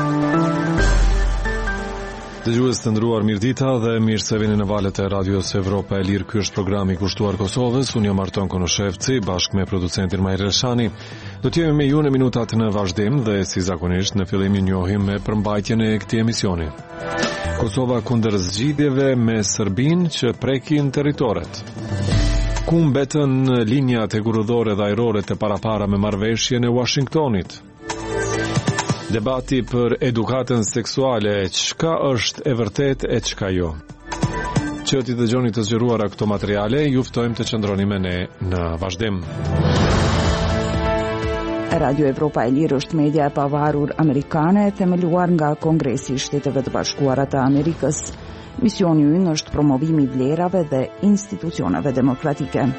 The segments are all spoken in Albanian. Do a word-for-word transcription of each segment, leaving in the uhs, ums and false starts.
Dëgjues të nderuar, mirëdita dhe mirë se vini në valët e Radios Evropa e Lirë. Ky është programi i kushtuar Kosovës. Unë jam Arton Konoshevci bashkë me producentin Majr Reshani. Do të jemi me ju në minutat në vazhdim dhe si zakonisht në fillim ju njohim me përmbajtjen e këtij emisioni. Kosova kundër zgjidhjeve me Serbinë që prekin territoret. Ku mbetën linjat e kurudhore dhe ajrore të parapara me marrëveshjen e Washingtonit? Debati për edukatën seksuale, çka është e vërtet e çka jo. Që t'i dëgjoni të zgjeruara këto materiale, ju ftojmë të qëndroni me ne në vazhdim. Radio Evropa e Lirë është media e pavarur amerikane, themeluar nga Kongresi i Shteteve të Bashkuara të Amerikës. Misioni i ynë është promovimi i vlerave dhe institucioneve demokratike.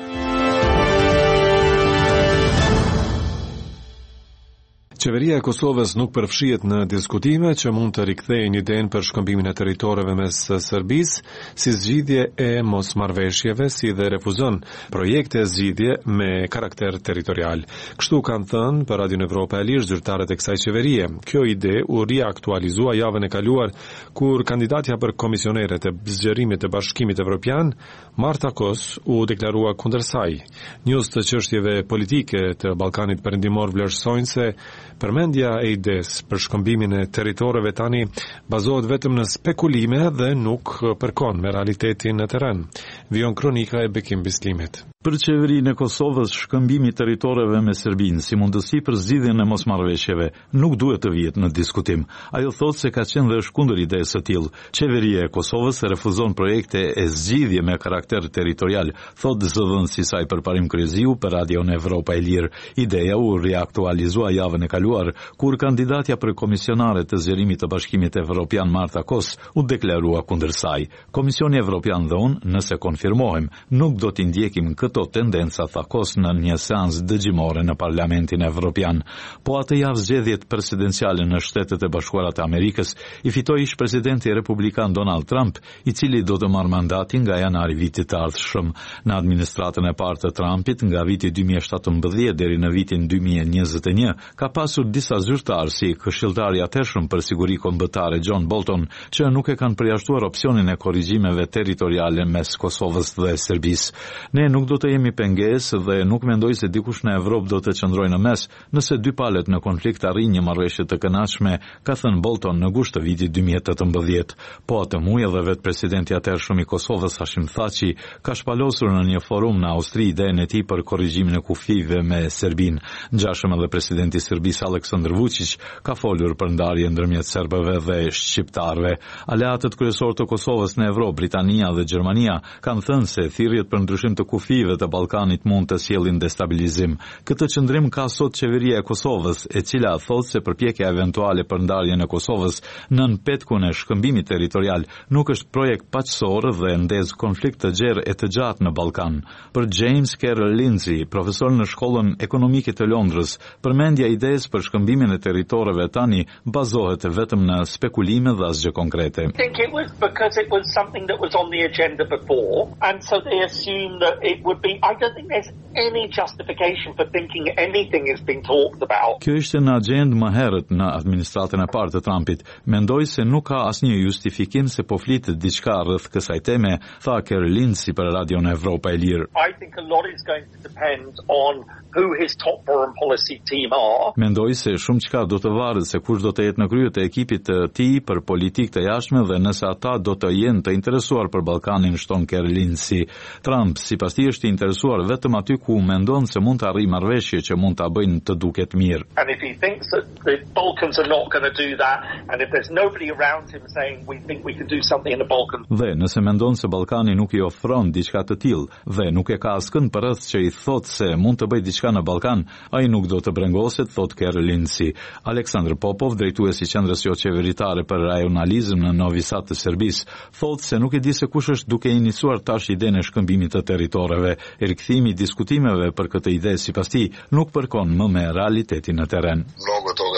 Qeveria e Kosovës nuk përfshihet në diskutime që mund të rikthejnë idenë për shkëmbimin e territoreve mes Serbisë si zgjidhje e mosmarrveshjeve, si dhe refuzon projekte zgjidhje me karakter territorial. Kështu kanë thënë për Radio Evropa e Lirë zyrtarët e kësaj qeverie. Kjo ide u riaktualizua javën e kaluar kur kandidatja për komisionere të zgjerimit të Bashkimit Evropian, Marta Kos, u deklarua kundër saj. Njës të çështjeve politike të Ballkanit Perëndimor vlerësojnë se përmendja e ides për shkëmbimin e territoreve tani bazohet vetëm në spekulime dhe nuk përkon me realitetin në terren. Vijon kronika e Bekim Bislimit. Për qeverinë e Kosovës, shkëmbimi i territoreve me Serbinë si mundësi për zgjidhjen e mosmarrveshjeve nuk duhet të vihet në diskutim. Ajo thotë se ka qenë dhe është kundër idesë së tillë. Qeveria e Kosovës refuzon projekte e zgjidhje me karakter territorial, thotë zëdhënësi i saj përparim Kryeziu për Radio Evropa e Lirë. Ideja u riaktualizua javën e kaluar kur kandidatja për komisionare të zgjerimit të Bashkimit Evropian Marta Kos u deklarua kundër saj. Komisioni Evropian dhe unë, nëse konfirmohem, nuk do t'i ndjekim këto tendenca, tha Kos në një seancë dëgjimore në Parlamentin Evropian. Po atë javë zgjedhjet presidenciale në Shtetet e Bashkuara të Amerikës i fitoi ish presidenti republikan Donald Trump, i cili do të marrë mandatin nga janari vitit të ardhshëm. Në administratën e parë të Trumpit nga viti dy mijë e shtatëmbëdhjetë deri në vitin dy mijë e njëzet e një, ka pasur disa zyrtarë si këshilltari i atëhershëm për siguri kombëtare John Bolton, që nuk e kanë përjashtuar opsionin e korrigjimeve territoriale mes Kosovës dhe Serbisë. Ne nuk do të jemi pengesë dhe nuk mendoj se dikush në Evropë do të qëndrojë në mes nëse dy palët në konflikt arrin një marrëveshje të kënaqshme, ka thënë Bolton në gusht të vitit dy mijë e tetëmbëdhjetë. Po atë muaj edhe vetë presidenti i atëhershëm i Kosovës Hashim Thaçi ka shpalosur në një forum në Austri idenë e tij për korrigjimin e kufive me Serbinë. Ngjashëm edhe presidenti i Serbisë Aleksandar Vučić ka folur për ndarje ndërmjet serbëve dhe shqiptarëve. Aleatët kryesorë të Kosovës në Evropë, Britania dhe Gjermania kanë thënë se thirrjet për ndryshim të kufive të Ballkanit mund të sjellin destabilizim. Këtë qëndrim ka sot qeveria e Kosovës, e cila thotë se përpjekja eventuale për ndarjen e Kosovës nën petkun e shkëmbimit territorial nuk është projekt paqësor dhe ndez konflikt të gjerë e të gjatë në Ballkan. Për James Carroll Lindsay, profesor në Shkollën Ekonomike të Londrës, përmendja idesë për shkëmbimin e territoreve tani bazohet vetëm në spekulime dhe asgjë konkrete. I think it was because it was something that was on the agenda before, and so they assumed that it would be. I don't think there's any justification for thinking anything is being talked about. Kjo ishte në agjendë më herët në administratën e parë të Trumpit. Mendoj se nuk ka asnjë justifikim se po flitet diçka rreth kësaj teme, tha Carol Lindsay për Radio Evropa e Lirë. I think a lot is going to depend on who his top foreign policy team are. Mendoj se shumë çka do të varet se kush do të jetë në krye të ekipit të tij për politikë të jashtme dhe nëse ata do të jenë të interesuar për Ballkanin, shton Carol Lindsay. Trump sipas tij është i interesuar vetëm aty ku mendon se mund të arrijë marrëveshje që mund ta bëjnë të duket mirë. And if he thinks that the Balkans are not going to do that, and if there's nobody around him saying we think we can do something in the Balkans. Dhe nëse mendon se Ballkani nuk i ofron diçka të tillë dhe nuk e ka askënd përreth që i thotë se mund të bëjë diçka në Ballkan, ai nuk do të brengoset, thot Carol Lindsay. Aleksandr Popov, drejtuesi i qendrës jo qeveritare për rajonalizëm në Novi Sad të Serbisë, thotë se nuk e di se kush është duke iniciuar tash idenë e shkëmbimit të territoreve. Rikthimi i diskutimeve për këtë ide sipas tij nuk përkon më me realitetin në terren. Mnogo toga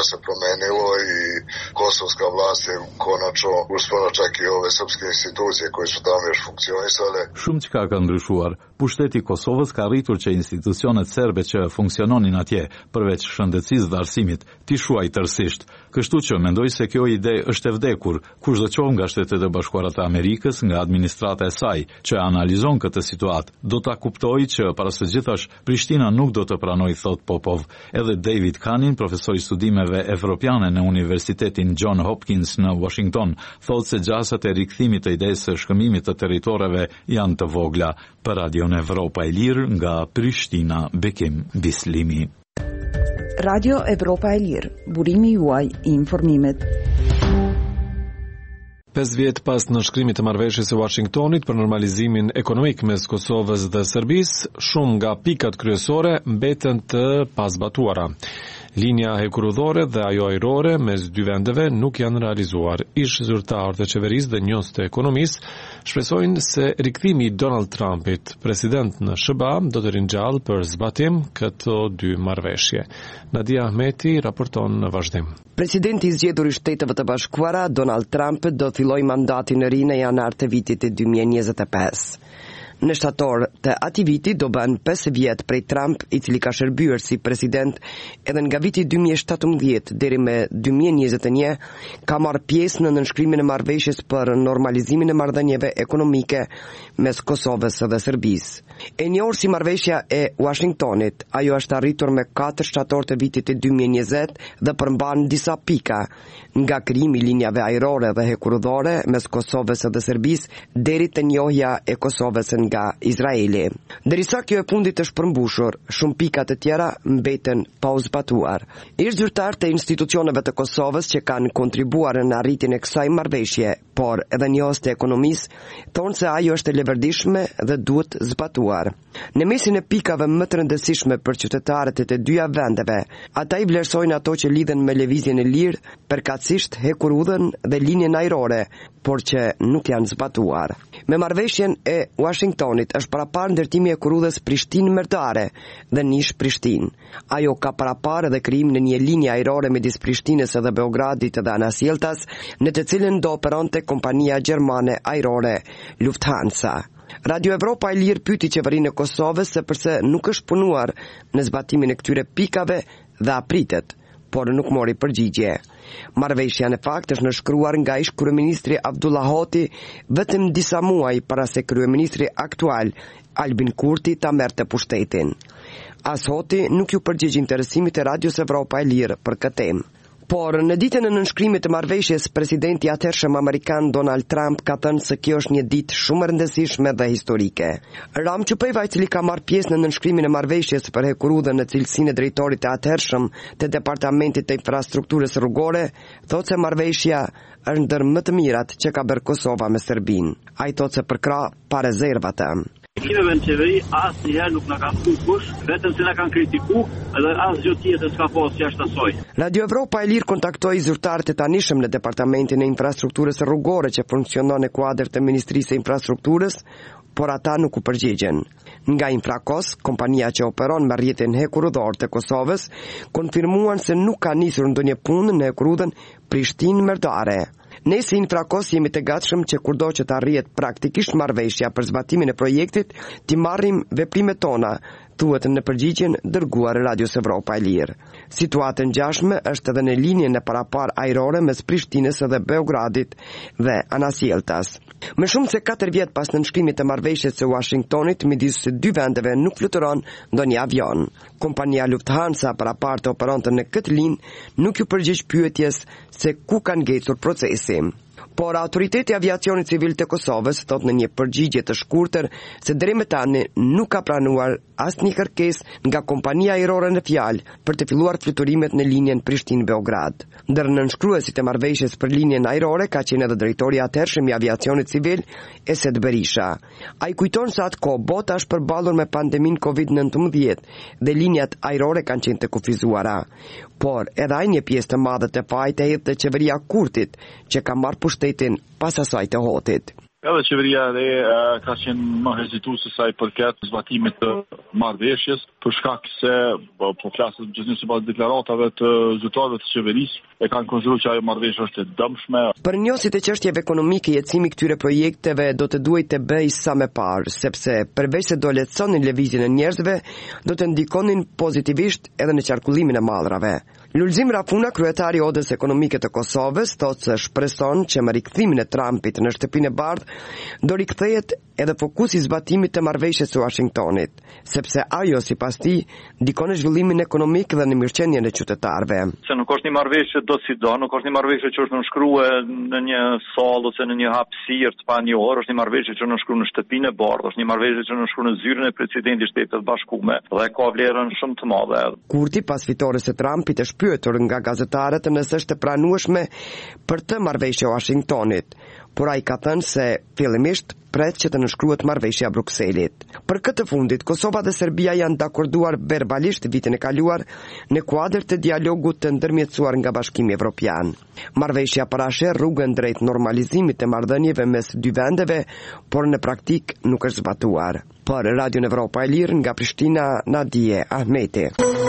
toga se promenilo i kosovska vlast je konačno uspela čak i ove srpske institucije koje su tamo još funkcionisale. Shumë çka ka ndryshuar. Pushteti i Kosovës ka arritur që institucionet serbe që funksiononin atje, përveç shëndetësisë dhe arsimit, t'i shuaj tërësisht. Kështu që mendoj se kjo ide është e vdekur, kushdoqof nga Shtetet e Bashkuara të Amerikës, nga administrata e saj, që analizon këtë situatë, do ta kuptojë që para së gjithash Prishtina nuk do të pranojë, thot Popov. Edhe David Kanin, profesor i studimeve evropiane në Universitetin John Hopkins në Washington, thot se gjasat e rikthimit të idesë së shkëmbimit të territoreve janë të vogla. Për Radion Evropa e Lirë nga Prishtina, Bekim Bislimi. Radio Evropa e Lirë, burimi juaj i informimit. Pesë vjet pas nënshkrimit të marrëveshjes së Washingtonit për normalizimin ekonomik mes Kosovës dhe Serbisë, shumë nga pikat kryesore mbeten të pazbatuara. Linja hekurudhore dhe ajo ajrore mes dy vendeve nuk janë realizuar. Ish zyrtarët e qeverisë dhe njohës të ekonomisë shpresojnë se rikthimi i Donald Trumpit, president në S B A, do të ringjallë për zbatim këto dy marrëveshje. Nadia Ahmeti raporton në vazhdim. Presidenti i zgjedhur i Shteteve të Bashkuara, Donald Trump, do fillojë mandatin e ri në janar të vitit dy mijë e njëzet e pesë. Në shtator të atij viti do bën pesë vjet prej Trump, i cili ka shërbyer si president edhe nga viti dy mijë e shtatëmbëdhjetë deri me dy mijë e njëzet e një, ka marrë pjesë në nënshkrimin e marrëveshjes për normalizimin e marrëdhënieve ekonomike mes Kosovës dhe Serbisë. E njohur si marrëveshja e Washingtonit, ajo është arritur me katër shtator të vitit dy mijë e njëzet dhe përmban disa pika, nga krijimi i linjave ajrore dhe hekurudhore mes Kosovës dhe Serbisë deri te njohja e Kosovës nga Izraeli. Derisa kjo e fundit është përmbushur, shumë pika të tjera mbeten pa u zbatuar. Ish zyrtar të institucioneve të Kosovës që kanë kontribuar në arritjen e kësaj marrëveshje, por edhe njohës të ekonomisë, thonë se ajo është e leverdishme dhe duhet zbatuar. Në mesin e pikave më të rëndësishme për qytetarët e të dyja vendeve, ata i vlerësojnë ato që lidhen me lëvizjen e lirë, përkatësisht hekurudhën dhe linjen ajrore, por që nuk janë zbatuar. Me marrëveshjen e Washingtonit është parapar ndërtimi e hekurudhës Prishtinë-Merdare dhe Nish-Prishtinë. Ajo ka parapar edhe krijimin e një linje ajrore midis Prishtinës dhe Beogradit dhe Anasjeltas, në të cilën do operonte kompania gjermane ajrore Lufthansa. Radio Evropa e Lirë pyeti qeverinë e Kosovës se pse nuk është punuar në zbatimin e këtyre pikave dhe apritet, por nuk mori përgjigje. Marrëveshja në fakt është nënshkruar nga ish kryeministri Abdullah Hoti vetëm disa muaj para se kryeministri aktual Albin Kurti ta merrte pushtetin. As Hoti nuk ju përgjigj interesimit të Radios Evropa e Lirë për këtë temë. Por në ditën e nënshkrimit të marrëveshjes, presidenti i atëhershëm amerikan Donald Trump ka thënë se kjo është një ditë shumë e rëndësishme dhe historike. Ram Qupeva, i cili ka marrë pjesë në nënshkrimin e marrëveshjes për hekurudhën në cilësinë e drejtorit të atëhershëm të Departamentit të Infrastrukturës Rrugore, thotë se marrëveshja është ndër më të mirat që ka bërë Kosova me Serbinë. Ai thotë se përkrah pa rezerva të. Kimeve në qeveri asnjëherë nuk na kanë thënë kush, vetëm se na kanë kritikuar dhe asgjë tjetër s'ka pasur jashtë asaj. Radio Evropa e Lirë kontaktoi zyrtarët e tanishëm në Departamentin e Infrastrukturës Rrugore që funksionon në kuadër të Ministrisë së Infrastrukturës, por ata nuk u përgjigjen. Nga Infrakos, kompania që operon me rrjetin hekurudhor të Kosovës, konfirmuan se nuk ka nisur ndonjë punë në hekurudhën Prishtinë-Merdare. Ne si Infrakos jemi të gatshëm që kurdo që të arrihet praktikisht marrëveshja për zbatimin e projektit, t'i marrim veprimet tona, thuhet në përgjigjen dërguar Radios Evropa e Lirë. Situata e ngjashme është edhe në linjen e parapar ajrore mes Prishtinës dhe Beogradit dhe Anasjeltas. Më shumë se katër vjet pas nënshkrimit të marrëveshjes së Washingtonit midis së dy vendeve nuk fluturon ndonjë avion. Kompania Lufthansa parapar të operonte në këtë linjë nuk ju përgjigj pyetjes se ku ka ngecur procesi. Por autoriteti i aviacionit civil të Kosovës thot në një përgjigje të shkurtër se deri më tani nuk ka pranuar asnjë kërkesë nga kompania ajrore në fjalë për të filluar fluturimet në linjen Prishtinë-Beograd. Ndër nënshkruesit e marrëveshjes për linjen ajrore ka qenë edhe drejtori i atëhershëm i aviacionit civil, Esed Berisha. Ai kujton se atkoh bota është përballur me pandeminë kovid nëntëmbëdhjetë dhe linjat ajrore kanë qenë të kufizuara. Por edhe ai një pjesë të madhe të fajit e hedh te qeveria Kurtit, që ka marrë pushtetin pas asaj të Hotit. Edhe qeveria e re ka qenë më hezituese sa i përket zbatimit të marrëveshjes, për shkak se po, po flasim gjithnjë sipas deklaratave të zyrtarëve të qeverisë, e kanë konsideruar që ajo marrëveshje është e dëmshme. Për njësit e çështjeve ekonomike, jetësimi këtyre projekteve do të duhet të bëj sa më parë, sepse përveç se do lehtësonin lëvizjen e njerëzve, do të ndikonin pozitivisht edhe në qarkullimin e mallrave. Lulzim Rafuna, kryetari i Odës Ekonomike të Kosovës, thotë se shpreson që me rikthimin e Trumpit në shtëpinë e bardhë do rikthehet edhe fokusi i zbatimit të marrëveshjes së Washingtonit, sepse ajo sipas tij ndikon në zhvillimin ekonomik dhe në mirëqenien e qytetarëve. Se nuk është një marrëveshje do si do, nuk është një marrëveshje që është nënshkruar në një sallë ose në një hapësirë të panjohur, është një marrëveshje që nënshkruar në shtëpinë e bardhë, është një marrëveshje që nënshkruar në zyrën e presidentit të Shtetit të Bashkuar dhe ka vlerën shumë të madhe. Kurti pas fitores së Trumpit është pyetur nga gazetarët nëse është e pranueshme për të marrëveshje e Washingtonit, por ai ka thënë se fillimisht pret që të nënshkruhet marrëveshja e Brukselit. Për këtë fundit, Kosova dhe Serbia janë dakorduar verbalisht vitin e kaluar në kuadër të dialogut të ndërmjetësuar nga Bashkimi Evropian. Marrëveshja parasheh rrugën drejt normalizimit të marrëdhënieve mes dy vendeve, por në praktik nuk është zbatuar. Për Radio Evropa e Lirë nga Prishtina, Nadije Ahmeti.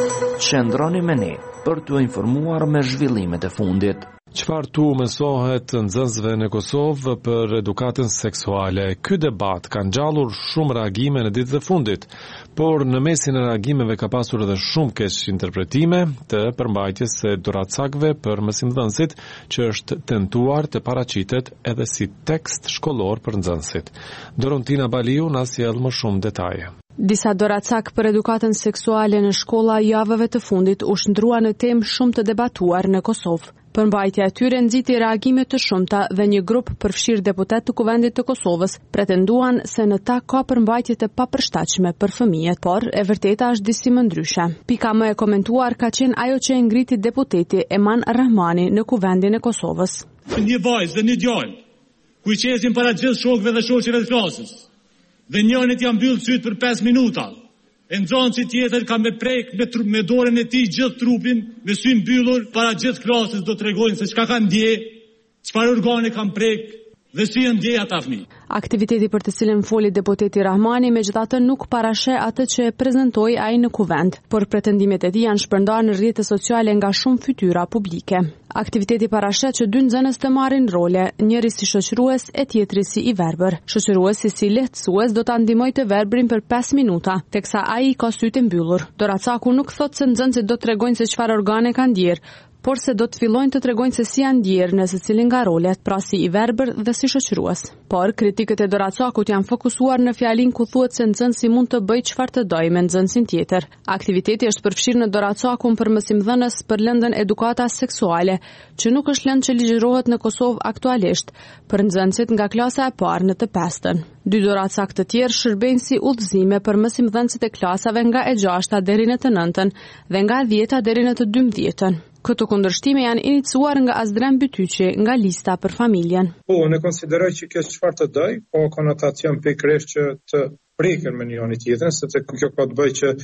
Qëndroni me ne për t'u informuar me zhvillimet e fundit. Çfarë tu mësohet nxënësve në Kosovë për edukatën seksuale? Ky debat ka ngjallur shumë reagime në ditët e fundit, por në mesin e reagimeve ka pasur edhe shumë keq interpretime të përmbajtjes së doracakëve për mësimdhënësit, që është tentuar të paraqitet edhe si tekst shkollor për nxënësit. Dorontina Baliu na sjell më shumë detaje. Disa doracak për edukatën seksuale në shkolla javëve të fundit u shndrua në temë shumë të debatuar në Kosovë. Përmbajtja e tyre nxiti reagime të shumta dhe një grup përfshirë deputet të Kuvendit të Kosovës pretenduan se në ta ka përmbajtje të papërshtatshme për fëmijët, por e vërteta është disi më ndryshe. Pika më e komentuar ka qenë ajo që e ngriti deputeti Eman Rahmani në Kuvendin e Kosovës. Një vajzë dhe një djalë, ku i qesin para gjithë shokëve dhe shoqeve të klasës, dhe njënit janë mbyllë sytë për pesë minuta. E nxënësi si tjetër ka me prek me, tru, me dorën e tij gjithë trupin, me sy mbyllur para gjithë klasës do t'rregojnë se çka kanë ndje, çfarë organe kanë prek dhe si janë ndje ata fëmijë. Aktiviteti për të cilën foli deputeti Rahmani megjithatë nuk parasheh atë që e prezantoi ai në kuvend, por pretendimet e tij janë shpërndarë në rrjetet sociale nga shumë fytyra publike. Aktiviteti parasheh që dy nxënës të marrin role, njëri si shoqërues e tjetri si i verbër. Shoqëruesi si lehtësues do ta ndihmojë të verbrin për pesë minuta, teksa ai ka sytë mbyllur. Doracaku nuk thotë se nxënësit do t'rregojnë se çfarë organe kanë ndjer, por se do të fillojnë të tregojnë se si janë ndjerë në secilin nga rolet, pra si i verbër dhe si shoqërues. Por kritikët e doracakut janë fokusuar në fjalin ku thuhet se nxënësi mund të bëjë çfarë të dojë me nxënësin tjetër. Aktiviteti është përfshirë në doracakun për mësimdhënës për lëndën edukata seksuale, që nuk është lëndë që ligjërohet në Kosovë aktualisht, për nxënësit nga klasa e parë në të pestën. Dy doracak të tjerë shërbejnë si udhëzime për mësimdhënësit e klasave nga e gjashta deri në të nëntën dhe nga e dhjeta deri në të dymbëdhjetën. Këto kundërshtime janë iniciuar nga Azdren Bytyqi nga lista për familjen. Po, ne konsideroj që kjo çfarë të doj, po konotacion pikërisht që të preken me njëri tjetrin, sepse kjo ka të bëjë që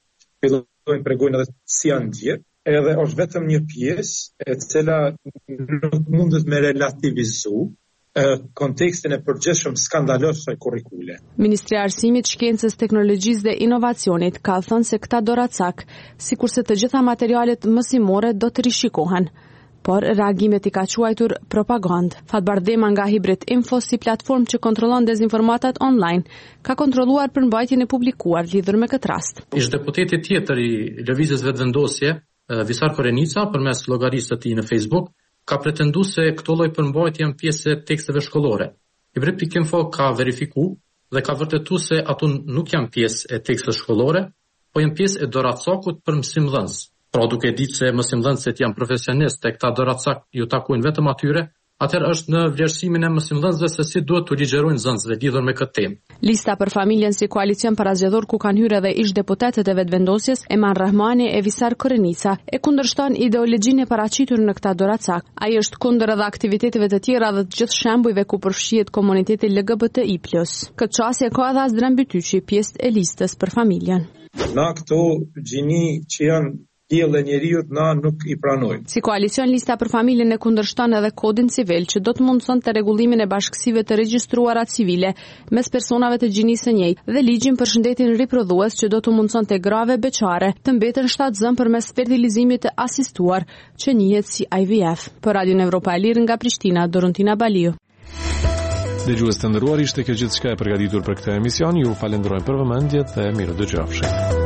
fillojnë tregojnë edhe si janë ndjer, edhe është vetëm një pjesë e cila nuk mundet me relativizu kontekstin e përgjithshëm skandalos së kurrikule. Ministri i Arsimit, Shkencës, Teknologjisë dhe Inovacionit ka thënë se këta doracak, sikurse të gjitha materialet mësimore do të rishikohen, por reagimet i ka quajtur propagandë. Fatbar Dema nga Hybrid Info, si platformë që kontrollon dezinformatat online, ka kontrolluar përmbajtjen e publikuar lidhur me këtë rast. Ish deputeti tjetër i lëvizjes vetëvendosje, Visar Korenica, përmes llogarisë së tij në Facebook, ka pretendu se këto lloj përmbajtje janë pjesë e teksteve shkollore. Hybrid Info ka verifikuar dhe ka vërtetuar se ato nuk janë pjesë e teksteve shkollore, po janë pjesë e doracakut për mësimdhënës. Pra duke ditë se mësimdhënësit janë profesionistë e këta doracak ju takojnë vetëm atyre, atëherë është në vlerësimin e mësimdhënësve se si duhet të ligjërojnë nxënësve lidhur me këtë temë. Lista për familjen si koalicion parazgjedhor ku kanë hyrë edhe ish deputetët e vetëvendosjes, Eman Rahmani e Visar Korenica, e kundërshton ideologjinë e paraqitur në këta doracak. Ai është kundër edhe aktiviteteve të tjera dhe të gjithë shembujve ku përfshihet komuniteti L G B T I plus. Këtë çështje ka edhe Azdren Bytyqi, pjesë e listës për familjen. Na këto gjini që janë Diellë e njeriut na nuk i pranojmë. Si koalicion, Lista për Familjen e kundërshton edhe kodin civil që do të mundsonte rregullimin e bashkësive të regjistruara civile mes personave të gjinisë së njëjtë dhe ligjin për shëndetin riprodhues që do të mundsonte grave beqare të mbeten shtatzën përmes fertilizimit të asistuar që njihet si I V F. Për Radion Evropa e Lirë nga Prishtina, Dorontina Baliu. Dëgjues të nderuar, ishte kjo gjithçka e përgatitur për këtë emision. Ju falenderoj për vëmendjet dhe mirë dëgjofshi.